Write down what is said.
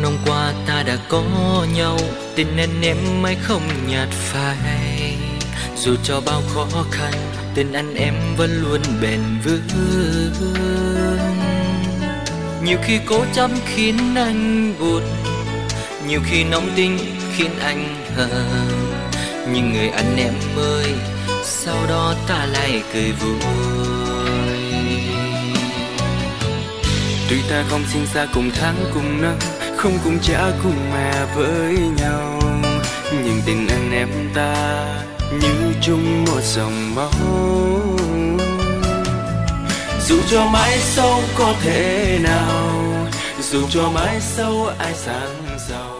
năm qua ta đã có nhau, tình anh em mãi không nhạt phai. Dù cho bao khó khăn, tình anh em vẫn luôn bền vững. Nhiều khi cố chấp khiến anh buồn, nhiều khi nóng tính khiến anh hờn. Nhưng người anh em ơi, sau đó ta lại cười vui. Tuy ta không sinh ra cùng tháng cùng năm, không cùng cha cùng mẹ với nhau, nhưng tình anh em ta như chung một dòng máu. Dù cho mãi sau có thể nào, dù cho mãi sau ai sáng giàu,